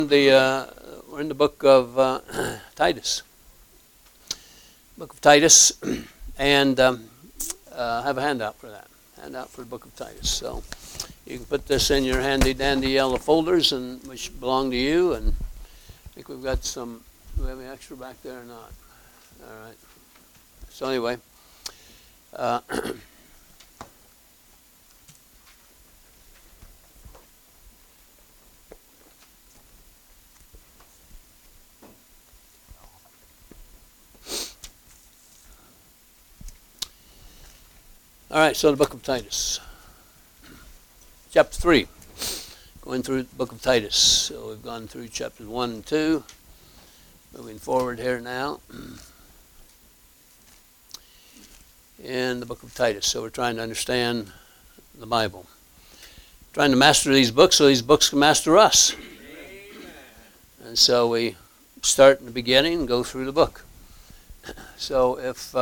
We're in the book of Titus. Book of Titus, and have a handout for that. Handout for the book of Titus. So you can put this in your handy dandy yellow folders, and which belong to you. And I think we've got some. Do we have any extra back there or not? All right. So anyway. All right, so the book of Titus, chapter 3, going through the book of Titus. So we've gone through chapters 1 and 2, moving forward here now in the book of Titus. So we're trying to understand the Bible, trying to master these books so these books can master us. Amen. And so we start in the beginning and go through the book. So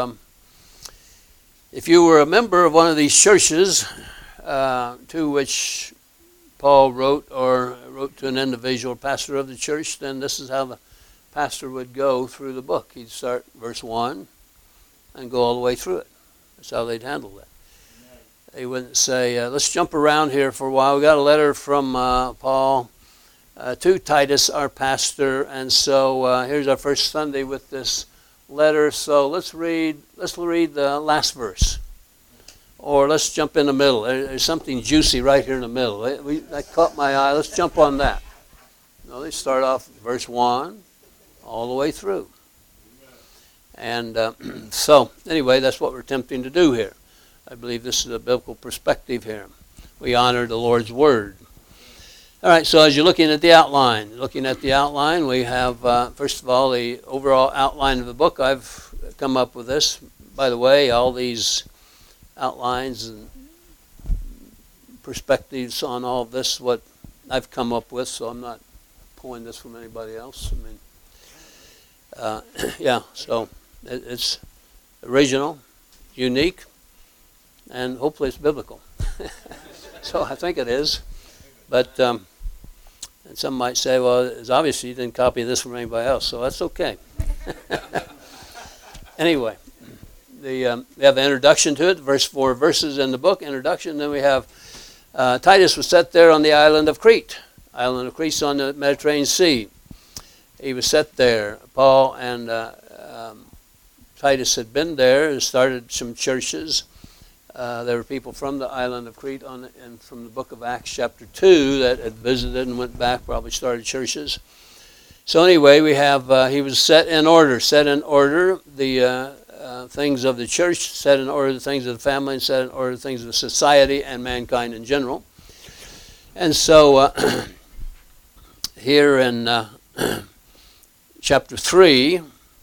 if you were a member of one of these churches to which Paul wrote, or wrote to an individual pastor of the church, then this is how the pastor would go through the book. He'd start verse 1 and go all the way through it. That's how they'd handle that. They wouldn't say, let's jump around here for a while. We got a letter from Paul to Titus, our pastor, and so here's our first Sunday with this letter, so let's read the last verse, or let's jump in the middle. There's something juicy right here in the middle. That caught my eye. Let's jump on that. No, they start off verse 1 all the way through. And so anyway, that's what we're attempting to do here. I believe this is a biblical perspective here. We honor the Lord's word. All right, so as you're looking at the outline, we have, first of all, the overall outline of the book. I've come up with this. By the way, all these outlines and perspectives on all of this, what I've come up with, so I'm not pulling this from anybody else. So it's original, unique, and hopefully it's biblical. So I think it is. But and some might say, well, it's obvious you didn't copy this from anybody else, so that's okay. Anyway, we have an introduction to it, verse 4 verses in the book, introduction. Then we have Titus was set there on the island of Crete. Island of Crete on the Mediterranean Sea. He was set there. Paul and Titus had been there and started some churches. There were people from the island of Crete and from the book of Acts chapter 2 that had visited and went back, probably started churches. So anyway, we have, he was set in order the things of the church, set in order the things of the family, and set in order the things of society and mankind in general. And so here in chapter 3,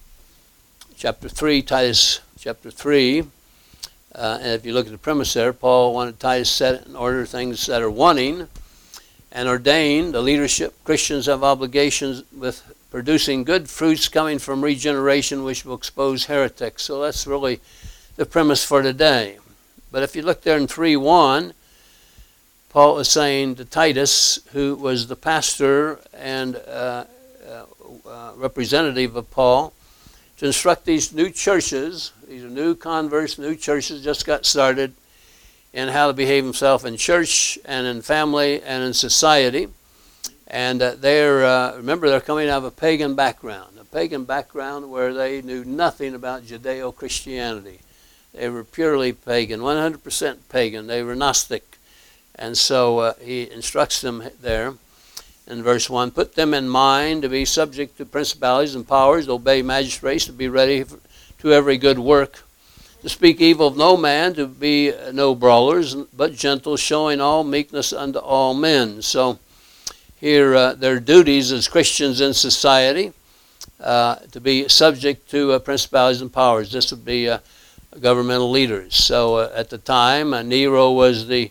Titus chapter 3, and if you look at the premise there, Paul wanted Titus set in order things that are wanting and ordained. The leadership, Christians have obligations with producing good fruits coming from regeneration, which will expose heretics. So that's really the premise for today. But if you look there in 3:1, Paul is saying to Titus, who was the pastor and representative of Paul, to instruct these new churches, these are new converts, new churches just got started, in how to behave himself in church and in family and in society. And remember, they're coming out of a pagan background where they knew nothing about Judeo-Christianity. They were purely pagan, 100% pagan. They were Gnostic. And so he instructs them there. In verse 1, put them in mind to be subject to principalities and powers, to obey magistrates, to be ready to every good work, to speak evil of no man, to be no brawlers, but gentle, showing all meekness unto all men. So here their duties as Christians in society, to be subject to principalities and powers. This would be governmental leaders. So at the time, Nero was the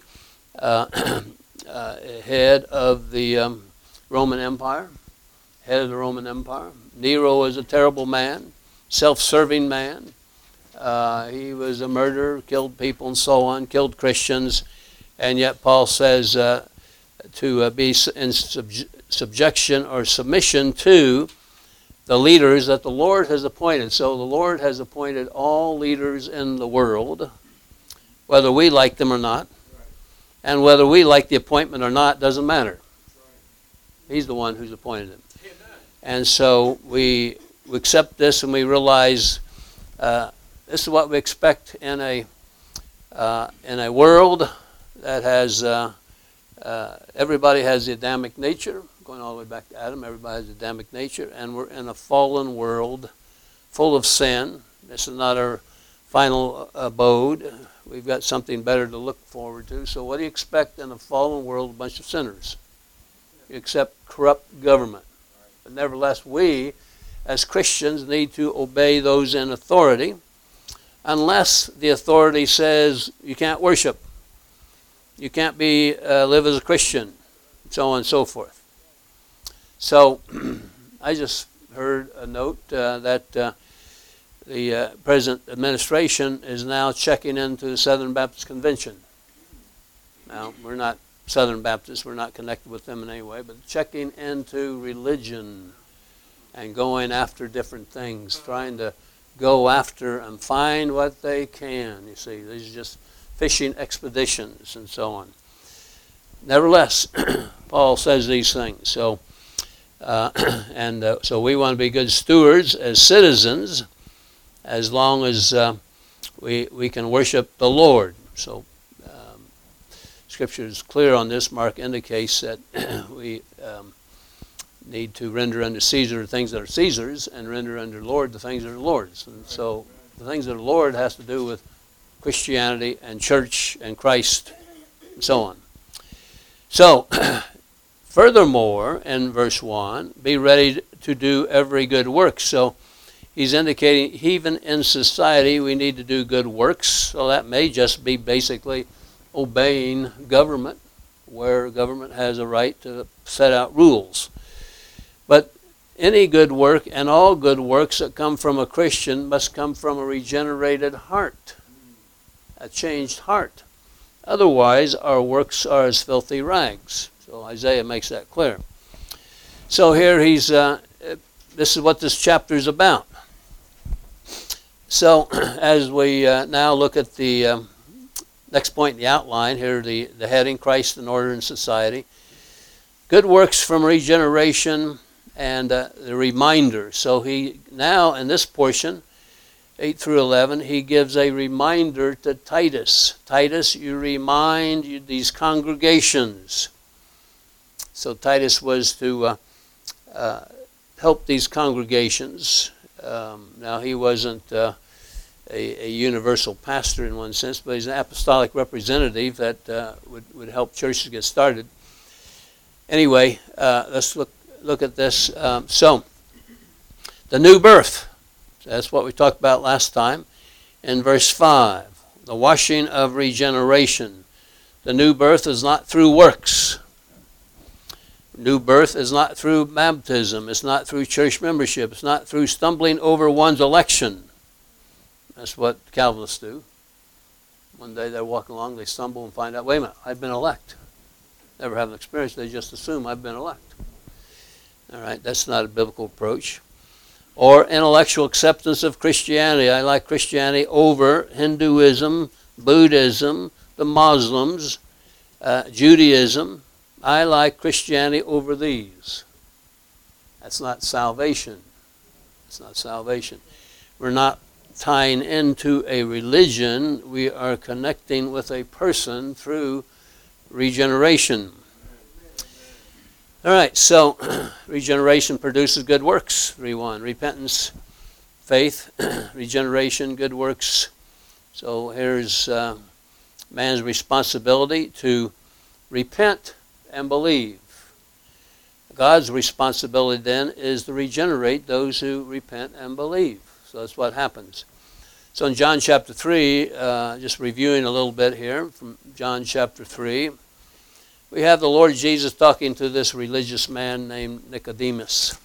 head of the Roman Empire, Nero was a terrible man, self-serving man. He was a murderer, killed people and so on, killed Christians. And yet Paul says to be in subjection or submission to the leaders that the Lord has appointed. So the Lord has appointed all leaders in the world, whether we like them or not. And whether we like the appointment or not doesn't matter. He's the one who's appointed them. And so we accept this and we realize this is what we expect in a world that has everybody has the Adamic nature, going all the way back to Adam. Everybody has the Adamic nature, and we're in a fallen world full of sin. This is not our final abode. We've got something better to look forward to. So what do you expect in a fallen world, a bunch of sinners? You accept corrupt government. But nevertheless, we, as Christians, need to obey those in authority, unless the authority says you can't worship, you can't live as a Christian, so on and so forth. So I just heard a note that the present administration is now checking into the Southern Baptist Convention. Now, we're not Southern Baptists, we're not connected with them in any way, but checking into religion and going after different things, trying to go after and find what they can. You see, these are just fishing expeditions and so on. Nevertheless, Paul says these things. So, so we want to be good stewards as citizens, as long as we can worship the Lord. So Scripture is clear on this. Mark indicates that we need to render unto Caesar the things that are Caesar's, and render unto the Lord the things that are Lord's. And so the things that are Lord has to do with Christianity and church and Christ and so on. So, furthermore, in verse 1, be ready to do every good work. So he's indicating even in society we need to do good works. So that may just be basically obeying government, where government has a right to set out rules. But any good work and all good works that come from a Christian must come from a regenerated heart, a changed heart. Otherwise, our works are as filthy rags. So Isaiah makes that clear. So here this is what this chapter is about. So as we now look at the next point in the outline here, the heading, Christ in Order in Society. Good works from regeneration and the reminder. So he now, in this portion, 8 through 11, he gives a reminder to Titus. Titus, you remind these congregations. So Titus was to help these congregations. Now he wasn't a universal pastor in one sense, but he's an apostolic representative that would help churches get started. Anyway, let's look at this. So, the new birth. That's what we talked about last time. In verse 5, the washing of regeneration. The new birth is not through works. New birth is not through baptism. It's not through church membership. It's not through stumbling over one's election. That's what Calvinists do. One day they're walking along, they stumble and find out, wait a minute, I've been elect. Never have an experience, they just assume I've been elect. All right, that's not a biblical approach. Or intellectual acceptance of Christianity. I like Christianity over Hinduism, Buddhism, the Muslims, Judaism. I like Christianity over these. That's not salvation. It's not salvation. We're not tying into a religion, we are connecting with a person through regeneration. All right, so regeneration produces good works. 3:1. Repentance, faith, regeneration, good works. So here's man's responsibility to repent and believe. God's responsibility then is to regenerate those who repent and believe. So that's what happens. So in John chapter 3, just reviewing a little bit here from John chapter 3, we have the Lord Jesus talking to this religious man named Nicodemus.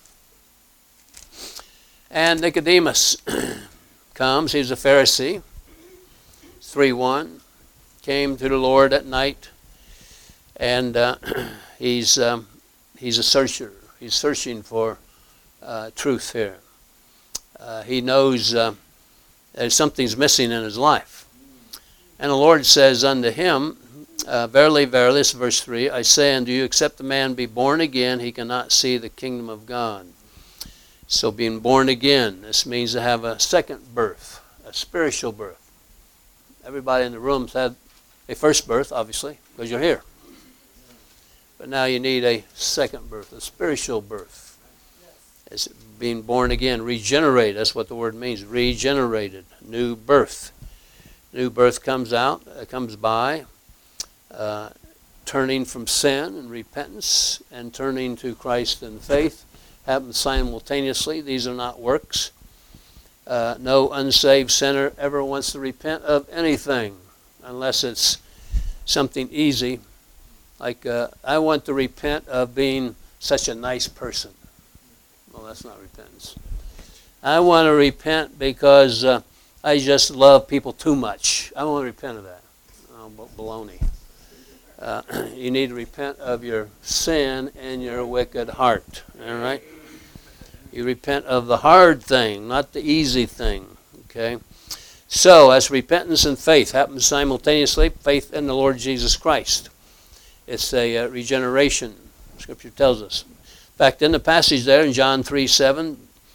And Nicodemus comes, he's a Pharisee, 3:1, came to the Lord at night, and he he's a searcher. He's searching for truth here. He knows that something's missing in his life. And the Lord says unto him, verily, verily, this is verse 3, I say unto you, except a man be born again, he cannot see the kingdom of God. So being born again, this means to have a second birth, a spiritual birth. Everybody in the room's had a first birth, obviously, because you're here. But now you need a second birth, a spiritual birth. It's being born again, regenerated. That's what the word means, regenerated, new birth. New birth comes by, turning from sin and repentance and turning to Christ in faith. Happens simultaneously. These are not works. No unsaved sinner ever wants to repent of anything unless it's something easy. Like, I want to repent of being such a nice person. Well, that's not repentance. I want to repent because I just love people too much. I want to repent of that. Oh, baloney. You need to repent of your sin and your wicked heart. All right? You repent of the hard thing, not the easy thing. Okay? So, as repentance and faith happens simultaneously, faith in the Lord Jesus Christ. It's a regeneration, Scripture tells us. In fact, in the passage there in John 3:7,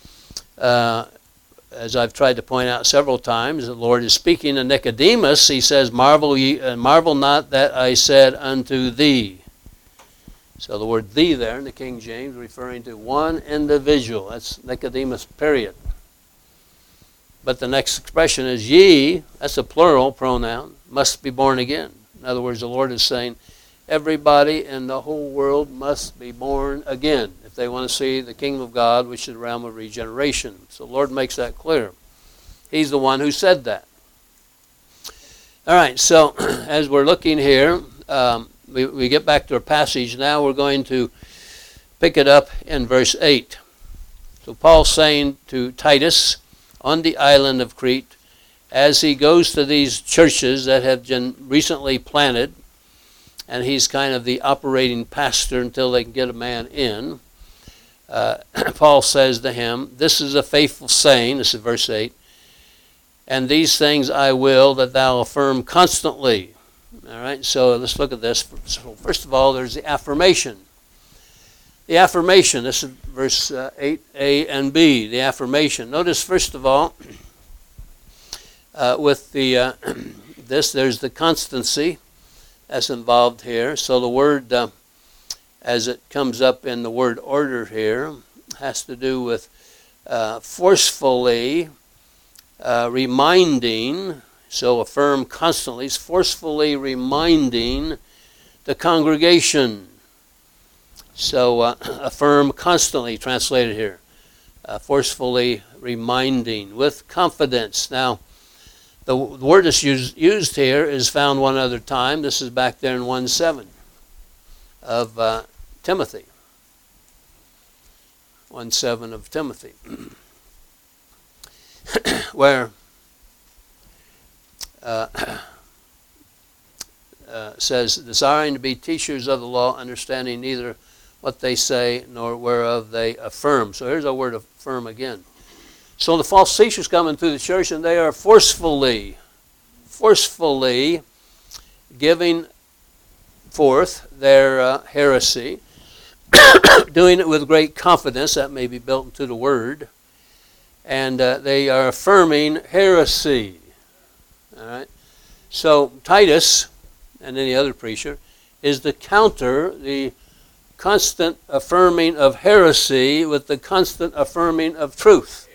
as I've tried to point out several times, the Lord is speaking to Nicodemus. He says, marvel not that I said unto thee. So the word thee there in the King James referring to one individual. That's Nicodemus, period. But the next expression is ye, that's a plural pronoun, must be born again. In other words, the Lord is saying everybody in the whole world must be born again if they want to see the kingdom of God, which is the realm of regeneration. So the Lord makes that clear. He's the one who said that. All right, so as we're looking here, we get back to our passage. Now we're going to pick it up in verse 8. So Paul's saying to Titus on the island of Crete, as he goes to these churches that have been recently planted, and he's kind of the operating pastor until they can get a man in, Paul says to him, this is a faithful saying, this is verse 8, and these things I will that thou affirm constantly. All right, so let's look at this. So first of all, there's the affirmation. The affirmation, this is verse 8a and b, the affirmation. Notice, first of all, with the there's the constancy that's involved here. So the word, as it comes up in the word order here, has to do with forcefully reminding. So affirm constantly is forcefully reminding the congregation. So affirm constantly, translated here. Forcefully reminding with confidence. Now, the word that's used here is found one other time. This is back there in 1:7 of Timothy. 1:7 of Timothy. Where says, desiring to be teachers of the law, understanding neither what they say nor whereof they affirm. So here's our word affirm again. So the false teachers come into the church and they are forcefully giving forth their heresy, doing it with great confidence. That may be built into the word. And they are affirming heresy. All right. So Titus and any other preacher is the counter, the constant affirming of heresy with the constant affirming of truth.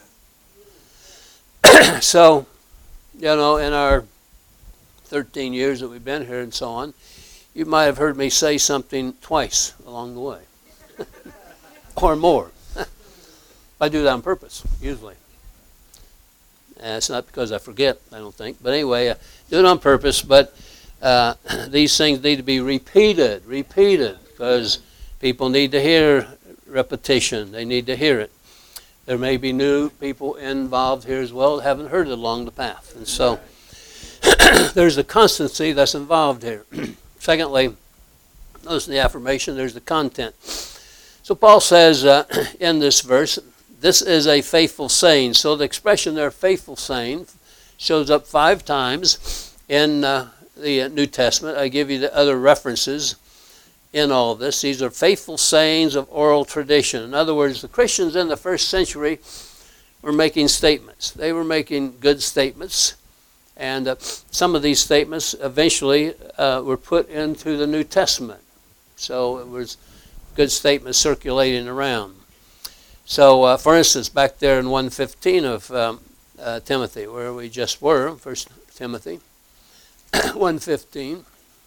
Amen. So, in our 13 years that we've been here and so on, you might have heard me say something twice along the way. Or more. I do that on purpose, usually. And it's not because I forget, I don't think. But anyway, I do it on purpose. But these things need to be repeated, because people need to hear repetition. They need to hear it. There may be new people involved here as well that haven't heard it along the path. And so there's a constancy that's involved here. Secondly, Notice in the affirmation, there's the content. So Paul says in this verse, this is a faithful saying. So the expression there, faithful saying, shows up 5 times in the New Testament. I give you the other references in all of this. These are faithful sayings of oral tradition. In other words, the Christians in the first century were making statements. They were making good statements. And some of these statements eventually were put into the New Testament. So it was good statements circulating around. So, for instance, back there in 1:15 of Timothy, where we just were, 1 Timothy 1:15,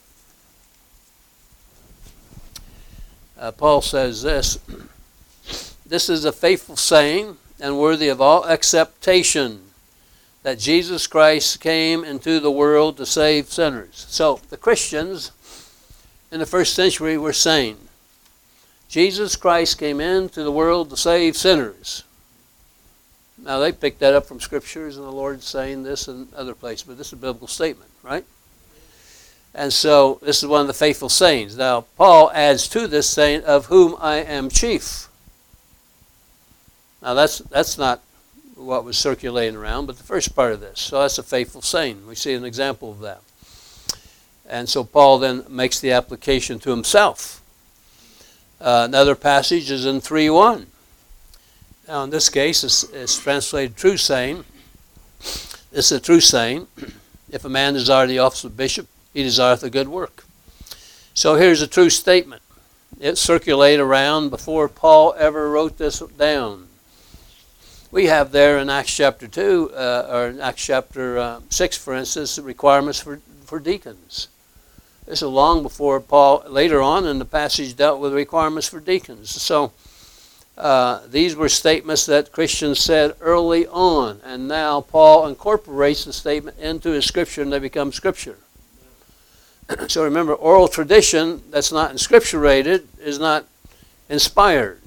Paul says this, this is a faithful saying and worthy of all acceptation, that Jesus Christ came into the world to save sinners. So, the Christians in the first century were saying, Jesus Christ came into the world to save sinners. Now, they picked that up from Scriptures, and the Lord's saying this in other places, but this is a biblical statement, right? And so, this is one of the faithful sayings. Now, Paul adds to this saying, of whom I am chief. Now, that's not what was circulating around, but the first part of this. So that's a faithful saying. We see an example of that. And so Paul then makes the application to himself. Another passage is in 3:1. Now in this case, it's translated true saying. This is a true saying. If a man desire the office of bishop, he desireth a good work. So here's a true statement. It circulated around before Paul ever wrote this down. We have there in Acts chapter 2, or in Acts chapter 6, for instance, the requirements for deacons. This is long before Paul, later on in the passage, dealt with requirements for deacons. So these were statements that Christians said early on, and now Paul incorporates the statement into his Scripture, and they become Scripture. So remember, oral tradition that's not inscripturated is not inspired.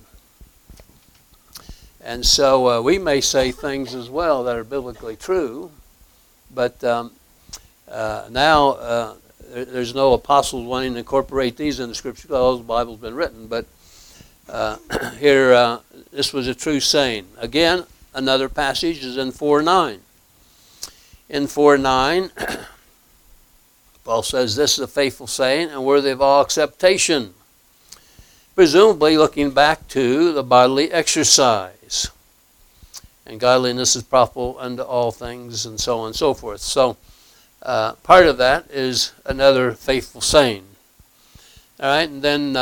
And so we may say things as well that are biblically true, but now there's no apostles wanting to incorporate these in the Scripture because the Bible's been written. But here, this was a true saying. Again, another passage is in 4:9. In 4:9, Paul says, this is a faithful saying and worthy of all acceptation. Presumably looking back to the bodily exercise. And godliness is profitable unto all things, and so on and so forth. So, part of that is another faithful saying. All right, and then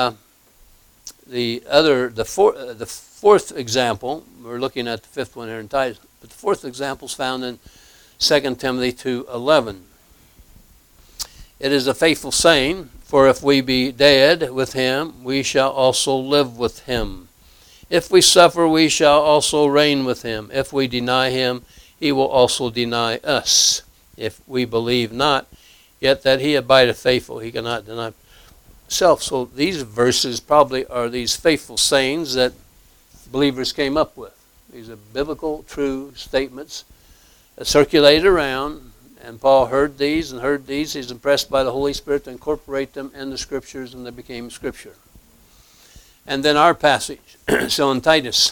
the fourth example, we're looking at the fifth one here in Titus, but the fourth example is found in 2 Timothy 2:11. It is a faithful saying, for if we be dead with him, we shall also live with him. If we suffer, we shall also reign with him. If we deny him, he will also deny us. If we believe not, yet that he abideth faithful, he cannot deny himself. So these verses probably are these faithful sayings that believers came up with. These are biblical, true statements that circulated around, and Paul heard these. He's impressed by the Holy Spirit to incorporate them in the Scriptures, and they became Scripture. And then our passage, so in Titus,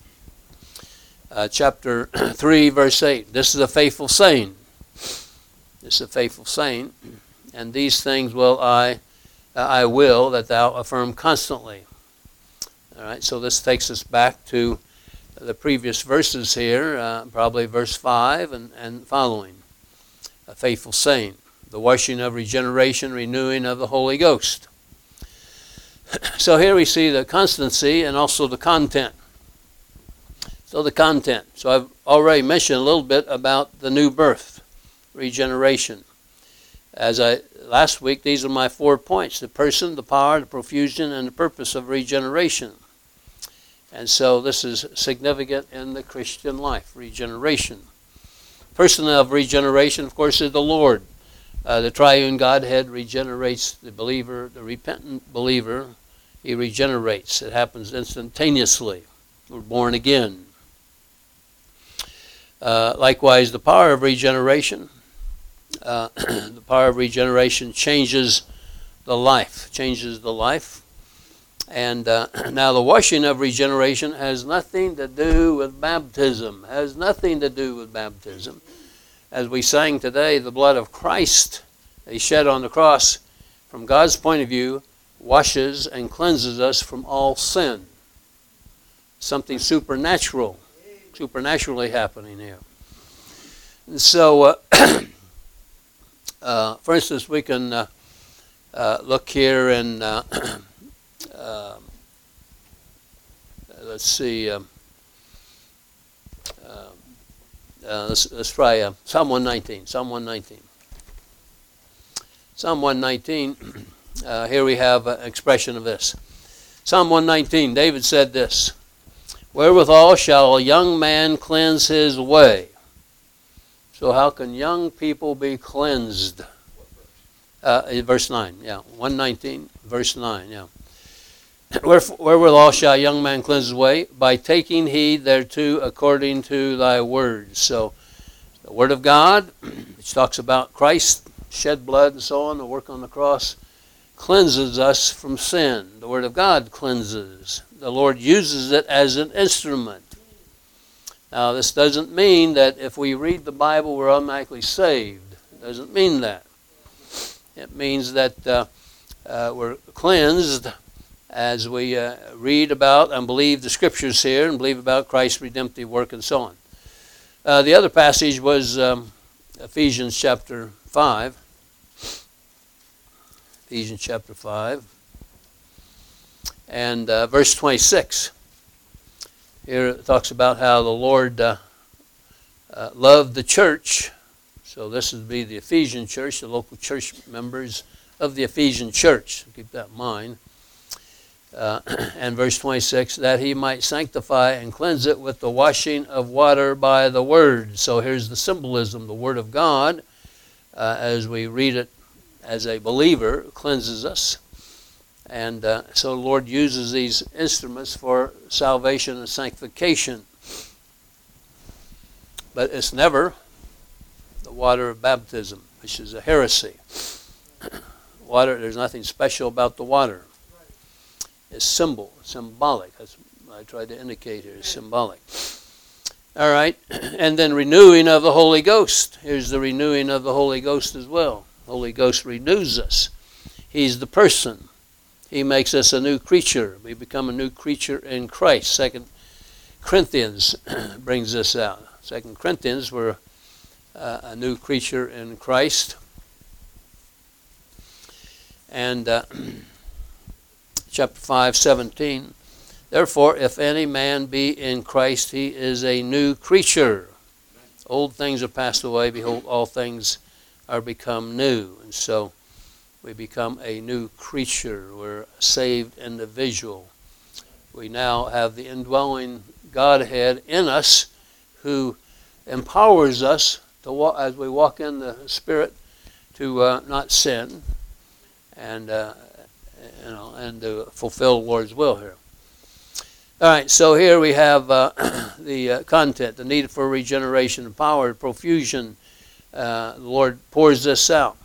chapter 3, verse 8, this is a faithful saying. This is a faithful saying, and these things will I will that thou affirm constantly. All right, so this takes us back to the previous verses here, probably verse 5 and following. A faithful saying, the washing of regeneration, renewing of the Holy Ghost. So here we see the constancy and also the content. So the content. So I've already mentioned a little bit about the new birth, regeneration. Last week, these are my 4 points: the person, the power, the profusion, and the purpose of regeneration. And so this is significant in the Christian life, regeneration. Person of regeneration, of course, is the Lord. The triune Godhead regenerates the believer, the repentant believer. He regenerates. It happens instantaneously. We're born again. Likewise, the power of regeneration. The power of regeneration changes the life, changes the life. And now the washing of regeneration has nothing to do with baptism, has nothing to do with baptism. As we sang today, the blood of Christ that he shed on the cross, from God's point of view, washes and cleanses us from all sin. Something supernaturally happening here. And so, for instance, we can look here in, let's see, let's try Psalm 119. Psalm 119. Psalm 119, here we have an expression of this. Psalm 119, David said this, "Wherewithal shall a young man cleanse his way?" So how can young people be cleansed? Verse 9, yeah. 119, verse 9, yeah. "Wherewithal shall a young man cleanse his way? By taking heed thereto according to thy word." So the word of God, which talks about Christ, shed blood and so on, the work on the cross, cleanses us from sin. The word of God cleanses. The Lord uses it as an instrument. Now, this doesn't mean that if we read the Bible, we're automatically saved. It doesn't mean that. It means that we're cleansed as we read about and believe the Scriptures here and believe about Christ's redemptive work and so on. The other passage was Ephesians chapter 5. Ephesians chapter 5. And verse 26. Here it talks about how the Lord loved the church. So this would be the Ephesian church, the local church members of the Ephesian church. Keep that in mind. And verse 26, that he might sanctify and cleanse it with the washing of water by the word. So here's the symbolism. The word of God, as we read it as a believer, cleanses us. And so the Lord uses these instruments for salvation and sanctification. But it's never the water of baptism, which is a heresy. Water, there's nothing special about the water. It's symbolic. That's what I tried to indicate here, is symbolic. All right, and then renewing of the Holy Ghost. Here's the renewing of the Holy Ghost as well. The Holy Ghost renews us. He's the person. He makes us a new creature. We become a new creature in Christ. 2 Corinthians brings this out. 2 Corinthians, we're a new creature in Christ. And chapter 5:17. Therefore, if any man be in Christ, he is a new creature. Old things are passed away. Behold, all things are become new. And so we become a new creature. We're a saved individual. We now have the indwelling Godhead in us who empowers us to walk, as we walk in the Spirit, to not sin and and to fulfill the Lord's will here. All right, so here we have the content, the need for regeneration, power, profusion. The Lord pours this out.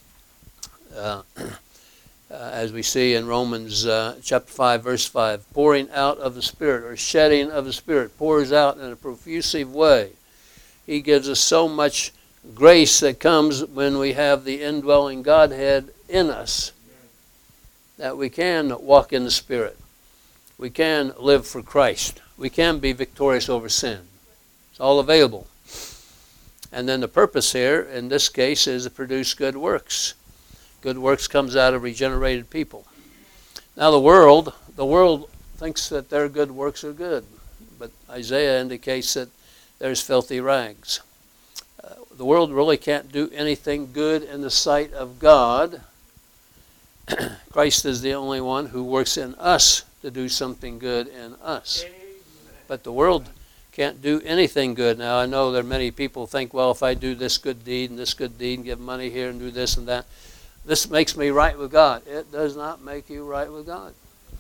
As we see in Romans chapter 5, verse 5, pouring out of the Spirit, or shedding of the Spirit, pours out in a profusive way. He gives us so much grace that comes when we have the indwelling Godhead in us, that we can walk in the Spirit. We can live for Christ. We can be victorious over sin. It's all available. And then the purpose here, in this case, is to produce good works. Good works comes out of regenerated people. Now the world thinks that their good works are good, but Isaiah indicates that there's filthy rags. The world really can't do anything good in the sight of God. Christ is the only one who works in us to do something good in us. But the world can't do anything good. Now I know there are many people who think, well, if I do this good deed and give money here and do this and that, this makes me right with God. It does not make you right with God.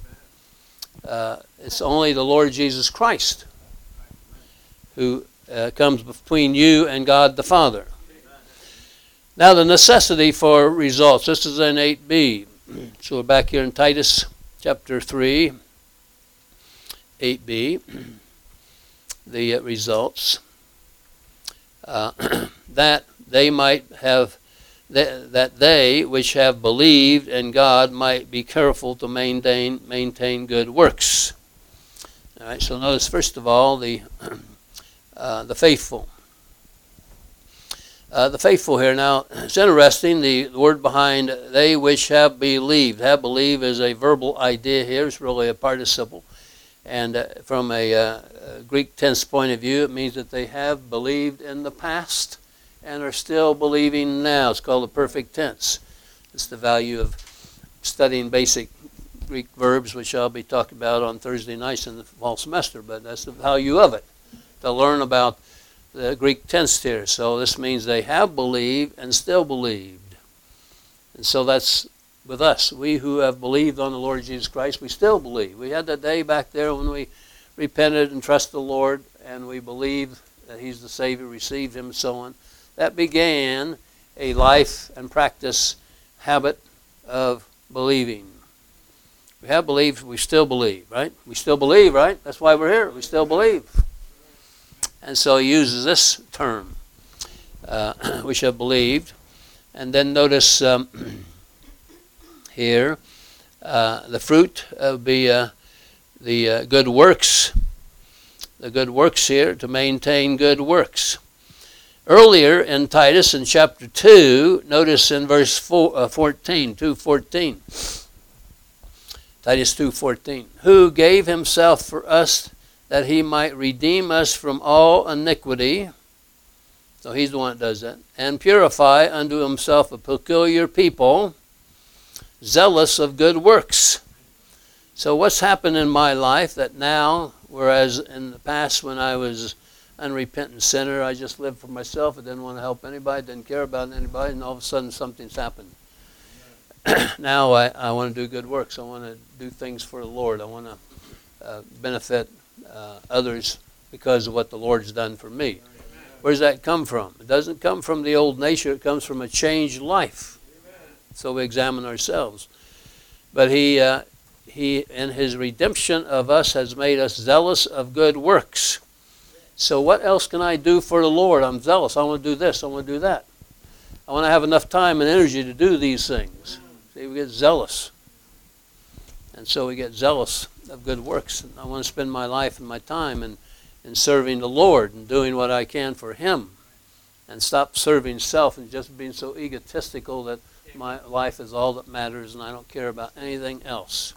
It's only the Lord Jesus Christ who comes between you and God the Father. Now the necessity for results. This is in 8b. So we're back here in Titus chapter 3, 8b, the results. That they might have, that they which have believed in God might be careful to maintain good works. All right. So notice first of all the faithful. The faithful here. Now it's interesting. The word behind they which have believed. Have believed is a verbal idea here. It's really a participle. And from a Greek tense point of view, it means that they have believed in the past and are still believing now. It's called the perfect tense. It's the value of studying basic Greek verbs, which I'll be talking about on Thursday nights in the fall semester, but that's the value of it, to learn about the Greek tense here. So this means they have believed and still believed. And so that's with us. We who have believed on the Lord Jesus Christ, we still believe. We had that day back there when we repented and trusted the Lord, and we believed that He's the Savior, received Him, and so on. That began a life and practice habit of believing. We have believed, we still believe, right? We still believe, right? That's why we're here. We still believe. And so he uses this term, which have believed. And then notice here, the fruit of the good works. The good works here, to maintain good works. Earlier in Titus, in chapter 2, notice in verse 14, 2:14. Titus 2:14. Who gave himself for us that he might redeem us from all iniquity. So he's the one that does that. And purify unto himself a peculiar people, zealous of good works. So what's happened in my life that now, whereas in the past when I was unrepentant sinner, I just lived for myself, I didn't want to help anybody, didn't care about anybody, and all of a sudden something's happened. Now I want to do good works. I want to do things for the Lord. I want to benefit others because of what the Lord's done for me. Where does that come from? It doesn't come from the old nature. It comes from a changed life. So we examine ourselves. But He in His redemption of us has made us zealous of good works. So what else can I do for the Lord? I'm zealous. I want to do this. I want to do that. I want to have enough time and energy to do these things. See, we get zealous. And so we get zealous of good works. And I want to spend my life and my time in serving the Lord and doing what I can for Him. And stop serving self and just being so egotistical that my life is all that matters and I don't care about anything else.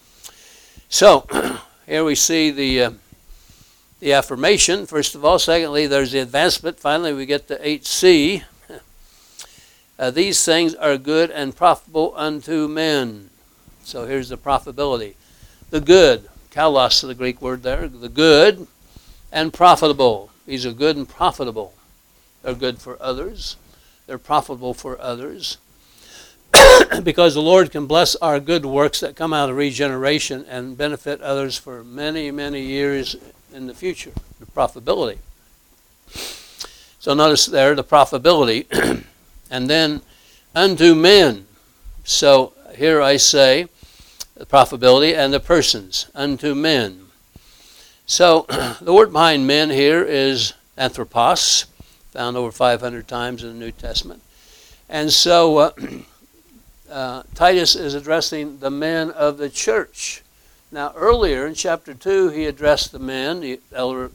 So, here we see the affirmation, first of all. Secondly, there's the advancement. Finally, we get to 8c. These things are good and profitable unto men. So here's the profitability. The good, kalos, the Greek word there, the good and profitable. These are good and profitable. They're good for others. They're profitable for others. Because the Lord can bless our good works that come out of regeneration and benefit others for many, many years in the future. The profitability. So notice there the profitability. And then unto men. So here I say the profitability and the persons. Unto men. So the word behind men here is anthropos, found over 500 times in the New Testament. And so Titus is addressing the men of the church. Now earlier in chapter 2 he addressed the men, the elderly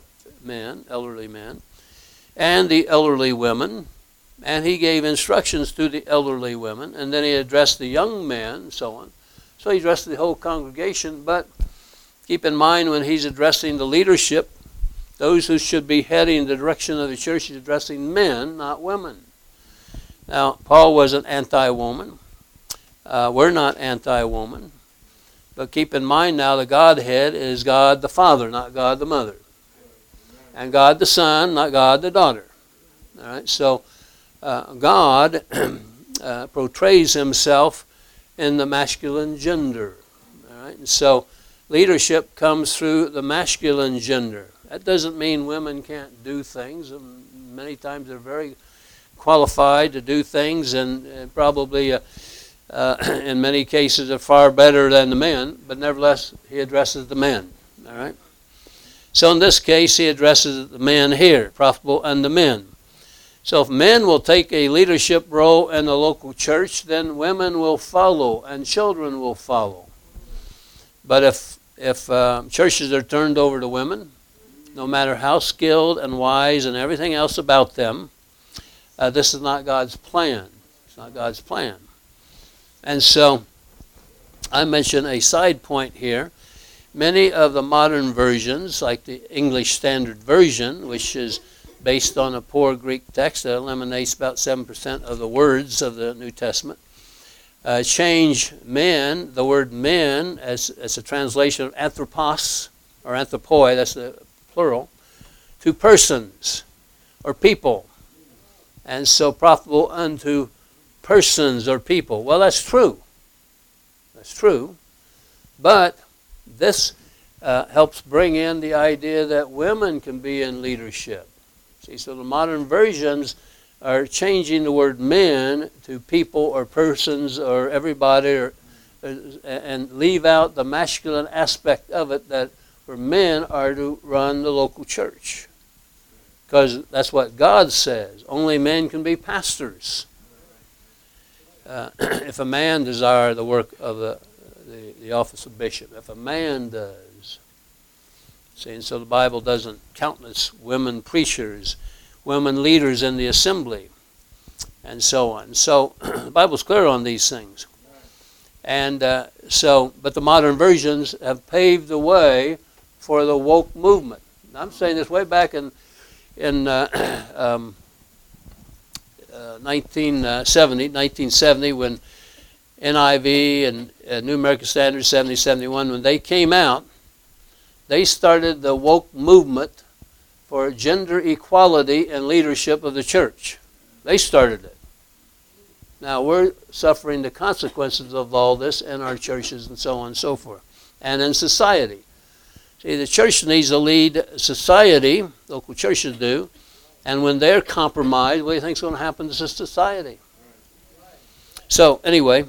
men, and the elderly women. And he gave instructions to the elderly women, and then he addressed the young men, and so on. So he addressed the whole congregation, but keep in mind when he's addressing the leadership, those who should be heading the direction of the church, he's addressing men, not women. Now, Paul wasn't anti-woman. We're not anti-woman. But keep in mind now the Godhead is God the Father, not God the Mother. And God the Son, not God the Daughter. All right, so God portrays himself in the masculine gender. All right? And so leadership comes through the masculine gender. That doesn't mean women can't do things. Many times they're very qualified to do things and probably in many cases are far better than the men, but nevertheless he addresses the men. All right. So in this case he addresses the men here, profitable unto men. So if men will take a leadership role in the local church, then women will follow and children will follow. But if churches are turned over to women, no matter how skilled and wise and everything else about them, this is not God's plan. It's not God's plan. And so I mention a side point here. Many of the modern versions, like the English Standard Version, which is based on a poor Greek text that eliminates about 7% of the words of the New Testament, change men, the word men, as a translation of anthropos, or anthropoi, that's the plural, to persons or people. And so profitable unto persons or people. Well, that's true. That's true. But this helps bring in the idea that women can be in leadership. See, so the modern versions are changing the word men to people or persons or everybody, and leave out the masculine aspect of it, that where men are to run the local church. Because that's what God says. Only men can be pastors. If a man desire the work of the office of bishop, if a man does. See, and so the Bible doesn't countenance women preachers, women leaders in the assembly, and so on. So the Bible's clear on these things. And but the modern versions have paved the way for the woke movement. Now, I'm saying this way back in 1970, when NIV and New American Standard 70-71, when they came out, they started the woke movement for gender equality and leadership of the church. They started it. Now we're suffering the consequences of all this in our churches and so on and so forth, and in society. See, the church needs to lead society, local churches do, and when they're compromised, what do you think is going to happen to society? So anyway,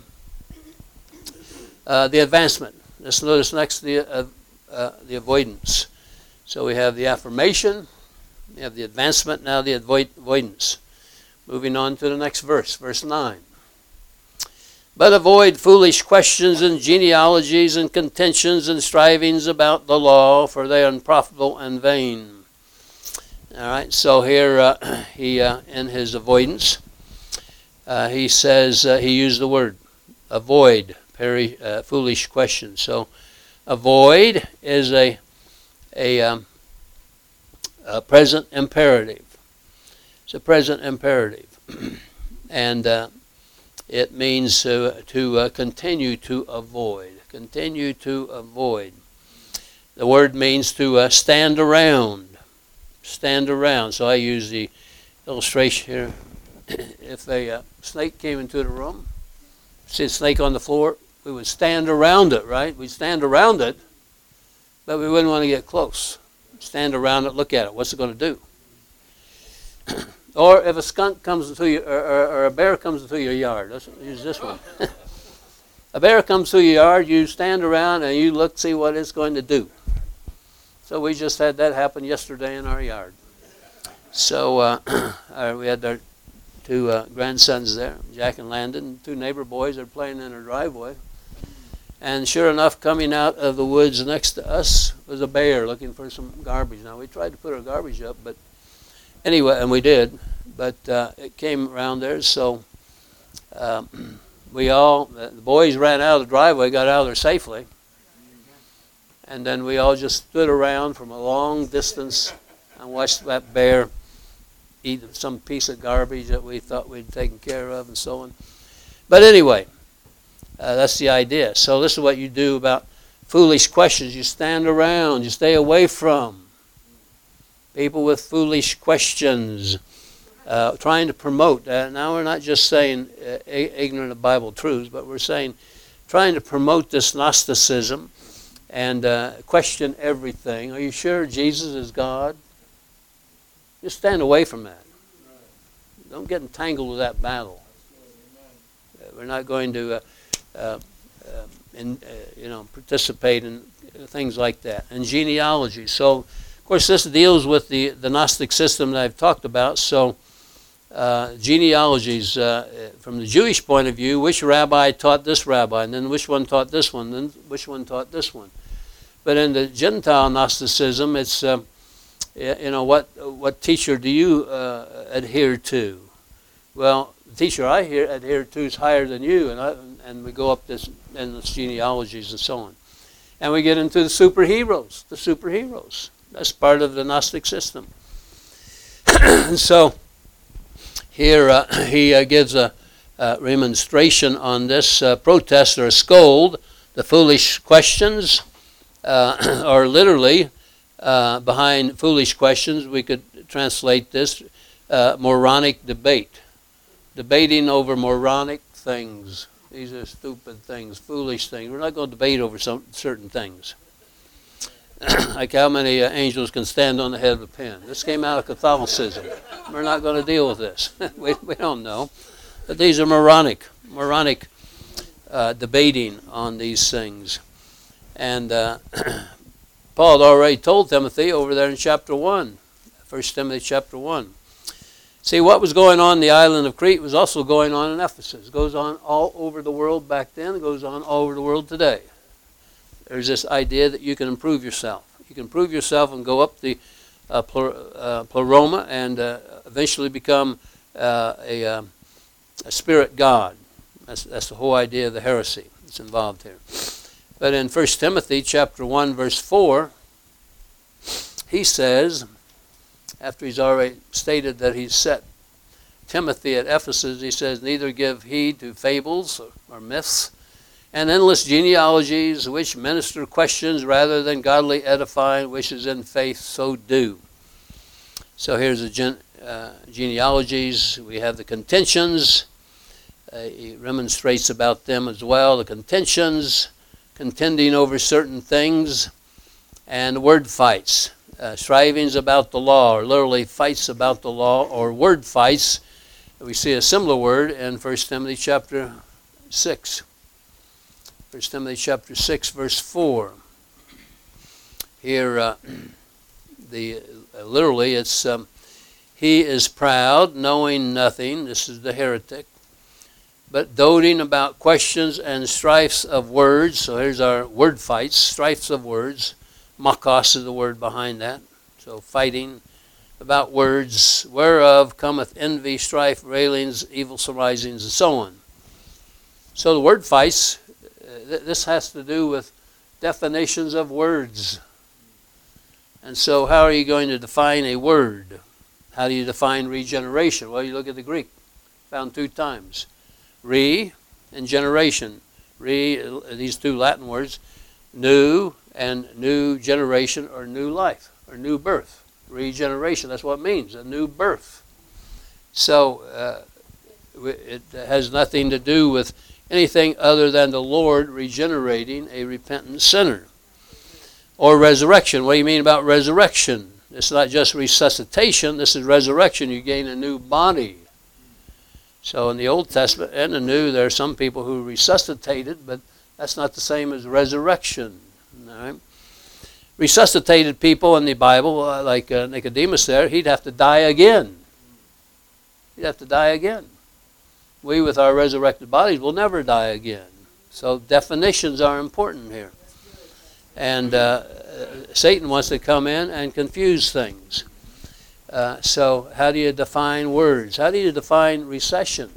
the advancement. Let's notice next the avoidance. So we have the affirmation, we have the advancement, now the avoidance. Moving on to the next verse, verse 9. But avoid foolish questions and genealogies and contentions and strivings about the law, for they are unprofitable and vain. All right, so here he, in his avoidance, he says, he used the word avoid, foolish questions. So avoid is a present imperative. It's a present imperative. And it means to continue to avoid. Continue to avoid. The word means to stand around. Stand around. So I use the illustration here. If a snake came into the room, see a snake on the floor, we would stand around it, right? We'd stand around it, but we wouldn't want to get close. Stand around it, look at it. What's it going to do? Or if a skunk comes into you, or a bear comes into your yard. Let's use this one. A bear comes to your yard, you stand around and you look, see what it's going to do. So we just had that happen yesterday in our yard. So we had our two grandsons there, Jack and Landon. Two neighbor boys are playing in our driveway. And sure enough, coming out of the woods next to us was a bear looking for some garbage. Now, we tried to put our garbage up, but anyway, and we did. But it came around there, so the boys ran out of the driveway, got out of there safely. And then we all just stood around from a long distance and watched that bear eat some piece of garbage that we thought we'd taken care of and so on. But anyway, that's the idea. So this is what you do about foolish questions. You stand around. You stay away from people with foolish questions, trying to promote. Now we're not just saying ignorant of Bible truths, but we're saying trying to promote this Gnosticism and question everything. Are you sure Jesus is God? Just stand away from that. Don't get entangled with that battle. We're not going to participate in things like that. And genealogy. So, of course, this deals with the Gnostic system that I've talked about. So, genealogies, from the Jewish point of view, which rabbi taught this rabbi, and then which one taught this one, then which one taught this one. But in the Gentile Gnosticism, it's what teacher do you adhere to? Well, the teacher I adhere to is higher than you, and we go up this endless genealogies and so on, and we get into the superheroes. The superheroes. That's part of the Gnostic system. And so here he gives a remonstration on this protest or scold. The foolish questions are literally behind foolish questions. We could translate this moronic debate. Debating over moronic things. These are stupid things, foolish things. We're not going to debate over certain things. Like how many angels can stand on the head of a pin. This came out of Catholicism. We're not going to deal with this. we don't know. But these are moronic debating on these things. And Paul had already told Timothy over there in chapter 1, 1 Timothy chapter 1. See, what was going on in the island of Crete was also going on in Ephesus. It goes on all over the world back then. It goes on all over the world today. There's this idea that you can improve yourself. You can improve yourself and go up the pleroma and eventually become a spirit god. That's the whole idea of the heresy that's involved here. But in 1 Timothy chapter 1, verse 4, he says, after he's already stated that he's set Timothy at Ephesus, he says, neither give heed to fables or myths and endless genealogies which minister questions rather than godly edifying wishes in faith, so do. So here's the genealogies. We have the contentions. He remonstrates about them as well. The contentions, contending over certain things, and word fights. Strivings about the law, or literally fights about the law, or word fights. We see a similar word in 1 Timothy chapter 6. 1 Timothy chapter 6, verse 4. Here, literally, it's he is proud, knowing nothing. This is the heretic. But doting about questions and strifes of words. So here's our word fights, strifes of words. Makos is the word behind that. So fighting about words, whereof cometh envy, strife, railings, evil surmisings, and so on. So the word fights, this has to do with definitions of words. And so how are you going to define a word? How do you define regeneration? Well, you look at the Greek, found 2 times. Re and generation. Re, these 2 Latin words, new and new generation, or new life, or new birth. Regeneration, that's what it means, a new birth. So it has nothing to do with anything other than the Lord regenerating a repentant sinner. Or resurrection. What do you mean about resurrection? It's not just resuscitation, this is resurrection. You gain a new body. So in the Old Testament and the New, there are some people who resuscitated, but that's not the same as resurrection. All right? Resuscitated people in the Bible, like Nicodemus there, he'd have to die again. He'd have to die again. We, with our resurrected bodies, will never die again. So definitions are important here. And Satan wants to come in and confuse things. So how do you define words? How do you define recession?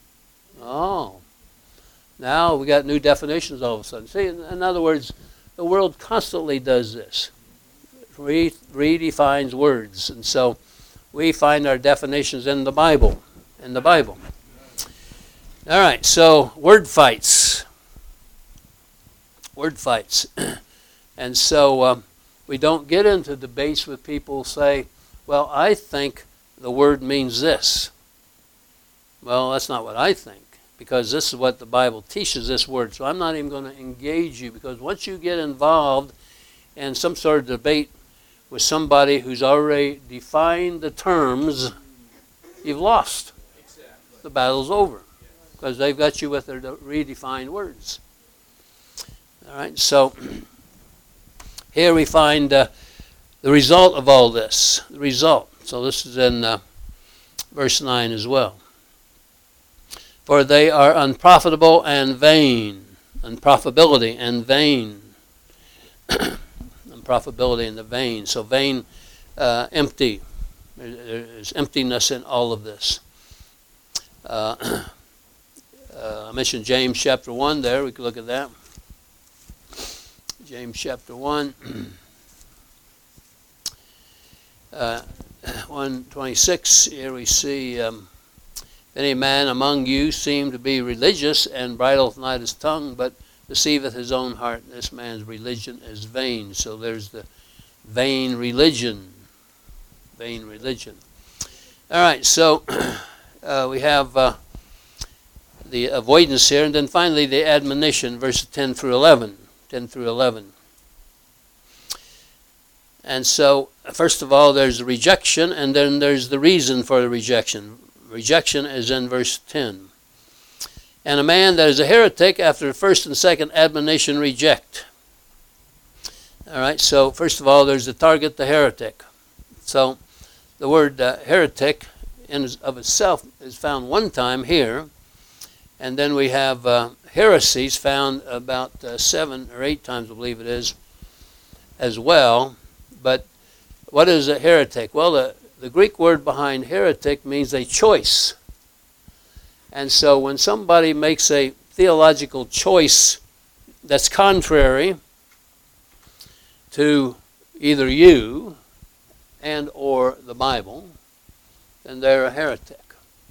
Oh, now we got new definitions all of a sudden. See, in other words, the world constantly does this. Redefines words. And so we find our definitions in the Bible. In the Bible. All right, so word fights. Word fights. And so we don't get into debates with people who say, well, I think the word means this. Well, that's not what I think, because this is what the Bible teaches, this word. So I'm not even going to engage you, because once you get involved in some sort of debate with somebody who's already defined the terms, you've lost. The battle's over. because they've got you with their redefined words. All right, so here we find the result of all this. The result. So this is in verse 9 as well. For they are unprofitable and vain. Unprofitability and vain. Unprofitability and the vain. So vain, empty. There's emptiness in all of this. I mentioned James chapter 1 there. We could look at that. James chapter 1. 1:26. Here we see, if any man among you seem to be religious and bridleth not his tongue, but deceiveth his own heart, this man's religion is vain. So there's the vain religion. Vain religion. All right, so we have the avoidance here, and then finally the admonition, verses 10 through 11. 10 through 11. And so, first of all, there's the rejection, and then there's the reason for the rejection. Rejection is in verse 10. And a man that is a heretic after the first and second admonition reject. All right, so first of all, there's the target, the heretic. So the word heretic in of itself is found one time here, and then we have heresies found about 7 or 8 times, I believe it is, as well. But what is a heretic? Well, the Greek word behind heretic means a choice. And so when somebody makes a theological choice that's contrary to either you and or the Bible, then they're a heretic.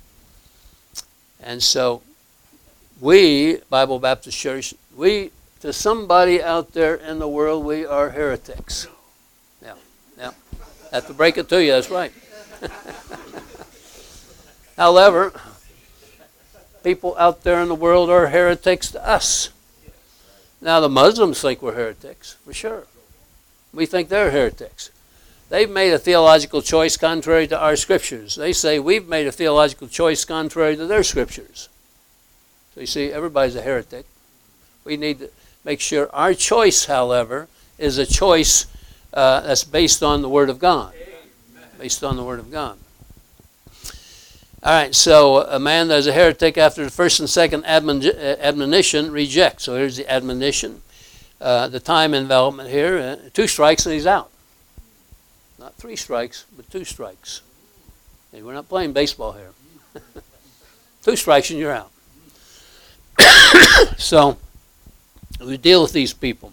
And so we, Bible Baptist Church, to somebody out there in the world, we are heretics. Yeah. I have to break it to you, that's right. However, people out there in the world are heretics to us. Now, the Muslims think we're heretics, for sure. We think they're heretics. They've made a theological choice contrary to our scriptures. They say we've made a theological choice contrary to their scriptures. So you see, everybody's a heretic. We need to make sure our choice, however, is a choice that's based on the Word of God. Based on the Word of God. All right, so a man that is a heretic after the first and second admonition rejects. So here's the admonition. The time envelopment here, 2 strikes and he's out. Not 3 strikes, but 2 strikes. Hey, we're not playing baseball here. 2 strikes and you're out. So we deal with these people.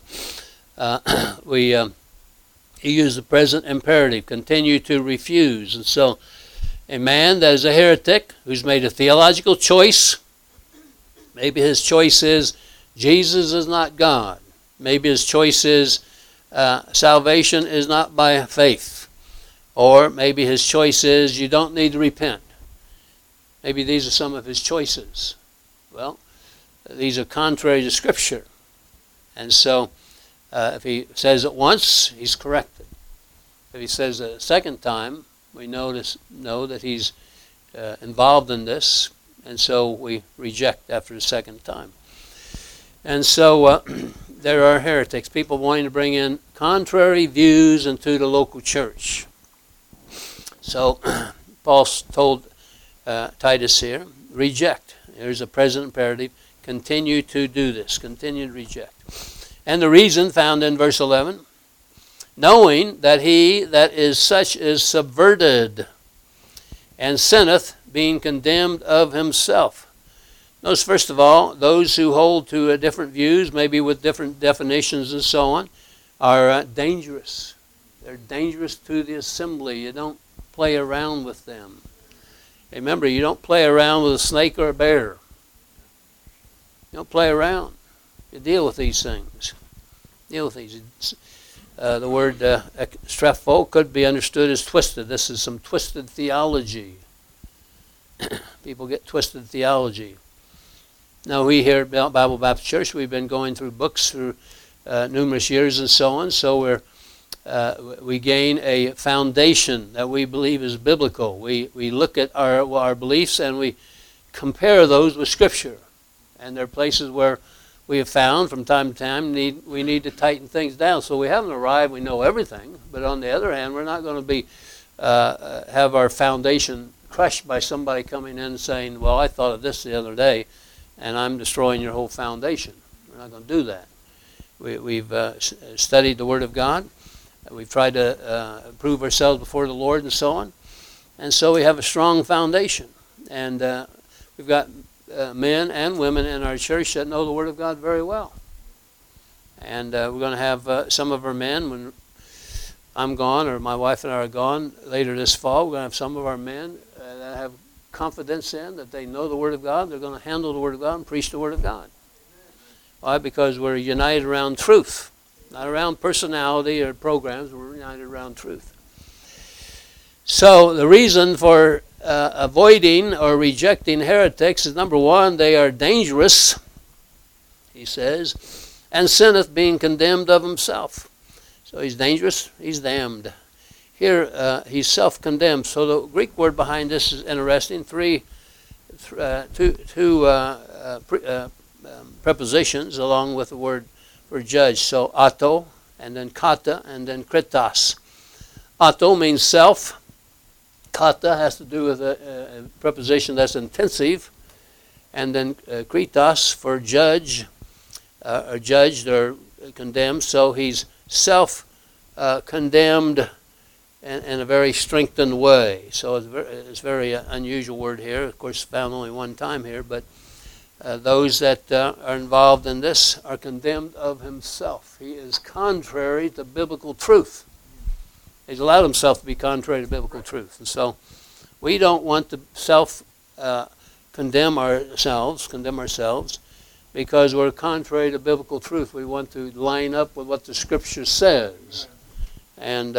He used the present imperative, continue to refuse. And so a man that is a heretic who's made a theological choice, maybe his choice is Jesus is not God. Maybe his choice is salvation is not by faith. Or maybe his choice is you don't need to repent. Maybe these are some of his choices. Well, these are contrary to Scripture. And so if he says it once, he's corrected. If he says it a second time, we know that he's involved in this, and so we reject after the second time. And so there are heretics, people wanting to bring in contrary views into the local church. So Paul told Titus here, reject. There's a present imperative. Continue to do this. Continue to reject. And the reason found in verse 11, knowing that he that is such is subverted and sinneth, being condemned of himself. Notice, first of all, those who hold to different views, maybe with different definitions and so on, are dangerous. They're dangerous to the assembly. You don't play around with them. Remember, you don't play around with a snake or a bear. You don't play around. You deal with these things. Deal with these. The word strepho could be understood as twisted. This is some twisted theology. People get twisted theology. Now, we here at Bible Baptist Church, we've been going through books through numerous years and so on, so we gain a foundation that we believe is biblical. We look at our beliefs and we compare those with Scripture. And there are places where we have found from time to time we need to tighten things down. So we haven't arrived, we know everything. But on the other hand, we're not going to be have our foundation crushed by somebody coming in and saying, well, I thought of this the other day, and I'm destroying your whole foundation. We're not going to do that. We've studied the Word of God. We've tried to prove ourselves before the Lord and so on. And so we have a strong foundation. And we've got men and women in our church that know the Word of God very well. And we're going to have some of our men, when I'm gone or my wife and I are gone later this fall, we're going to have some of our men that have confidence in, that they know the Word of God. They're going to handle the Word of God and preach the Word of God. Why? Because we're united around truth. Not around personality or programs. We're united around truth. So the reason for avoiding or rejecting heretics is, number one, they are dangerous, he says, and sinneth, being condemned of himself. So he's dangerous, he's damned. Here he's self-condemned. So the Greek word behind this is interesting. Two prepositions along with the word for judge. So auto, and then kata, and then kritos. Auto means self. Kata has to do with a preposition that's intensive. And then kritos for judge, or judged or condemned. So he's self-condemned in a very strengthened way. So it's a very unusual word here. Of course, found only one time here, but those that are involved in this are condemned of himself. He is contrary to biblical truth. He's allowed himself to be contrary to biblical truth. And so we don't want to condemn ourselves, because we're contrary to biblical truth. We want to line up with what the Scripture says. And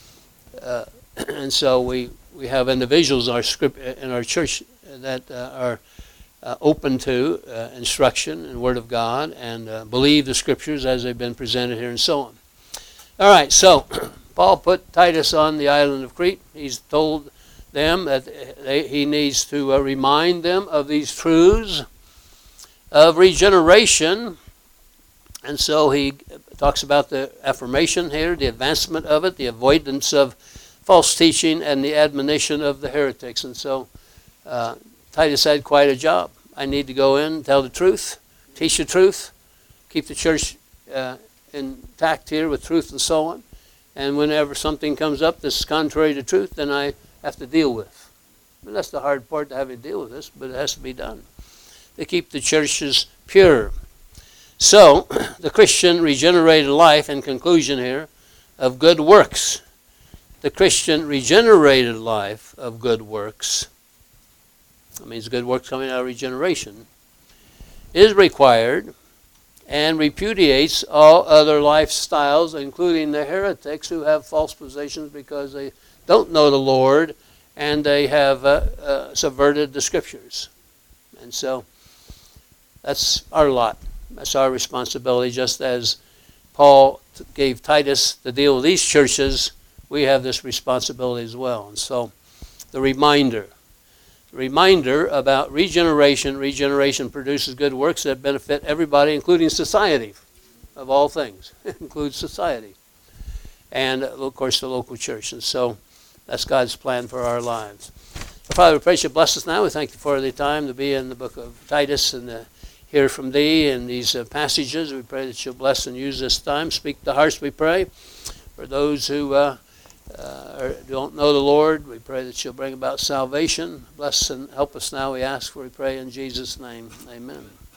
so we have individuals in our church that are open to instruction and Word of God, and believe the Scriptures as they've been presented here and so on. All right, so Paul put Titus on the island of Crete. He's told them that he needs to remind them of these truths of regeneration. And so he talks about the affirmation here, the advancement of it, the avoidance of false teaching, and the admonition of the heretics. And so Titus had quite a job. I need to go in, tell the truth, teach the truth, keep the church intact here with truth and so on. And whenever something comes up that's contrary to truth, then I have to deal with. And that's the hard part, to have to deal with this, but it has to be done to keep the churches pure. So, the Christian regenerated life, in conclusion here, of good works. The Christian regenerated life of good works, that means good works coming out of regeneration, is required and repudiates all other lifestyles, including the heretics who have false positions because they don't know the Lord and they have subverted the Scriptures. And so that's our lot. That's our responsibility. Just as Paul gave Titus to deal with these churches, we have this responsibility as well. And so the reminder about regeneration. Regeneration produces good works that benefit everybody, including society, of all things. It includes society. And, of course, the local church. And so that's God's plan for our lives. Father, we pray you bless us now. We thank you for the time to be in the book of Titus and hear from thee in these passages. We pray that you'll bless and use this time. Speak to hearts, we pray. For those who don't know the Lord, we pray that you'll bring about salvation. Bless and help us now, we ask, for we pray in Jesus' name. Amen.